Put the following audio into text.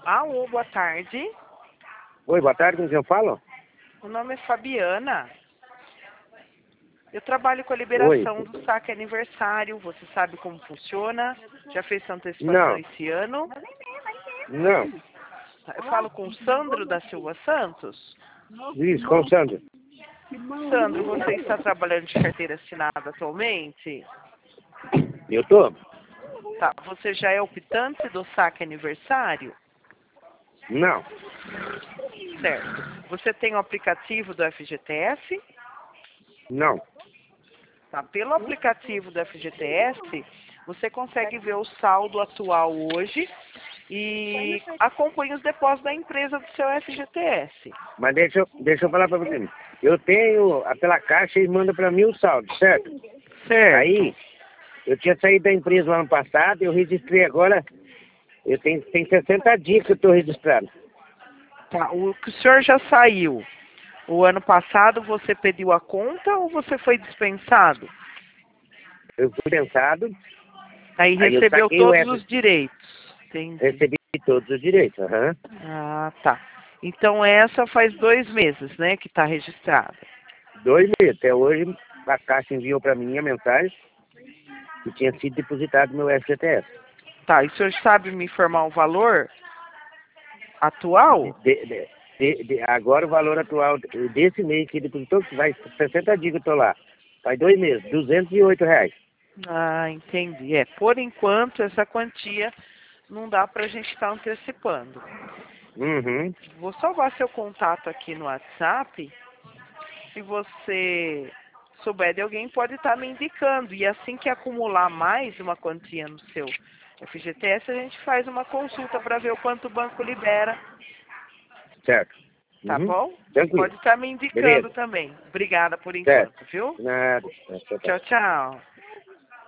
Alô, boa tarde. Oi, boa tarde, com quem eu falo? O nome é Fabiana. Eu trabalho com a Oi. liberação do saque aniversário. Você sabe como funciona? Já fez sua antecipação Não, esse ano? não. Eu falo com o Sandro da Silva Santos. Isso, com o Sandro. Sandro, você está trabalhando de carteira assinada atualmente? Eu tô? Tá. Você já é optante do saque aniversário? Não, Certo. Você tem o aplicativo do FGTS? não. Tá. Pelo aplicativo do FGTS, você consegue ver o saldo atual hoje e acompanha os depósitos da empresa do seu FGTS. Mas deixa eu falar pra você. Eu tenho, pela caixa, eles mandam pra mim o saldo, certo? Certo. Aí, eu tinha saído da empresa no ano passado, eu registrei agora, tem 60 dias que eu tô registrado. Tá. O que o senhor já saiu? O ano passado você pediu a conta ou você foi dispensado? Eu fui pensado, Aí aí eu recebeu saquei o todos F, os direitos. Entendi. recebi todos os direitos, aham. Ah, tá. Então essa faz 2 meses, né, que está registrada. 2 meses, até hoje a caixa enviou pra mim a mensagem que tinha sido depositado no meu FGTS. Tá, e o senhor sabe me informar o valor atual? Agora o valor atual desse mês que depositou, que vai 60 dias que eu tô lá. Faz 2 meses, R$ 208. Ah, entendi. Por enquanto essa quantia não dá para a gente estar antecipando. Uhum, Vou salvar seu contato aqui no WhatsApp. Se você souber de alguém, pode estar me indicando. E assim que acumular mais uma quantia no seu FGTS, a gente faz uma consulta para ver o quanto o banco libera, certo. tá Uhum, bom? tranquilo. Pode estar me indicando Beleza, também. Obrigada por certo. enquanto, viu? Nada. Tchau, tchau. Tchau, tchau.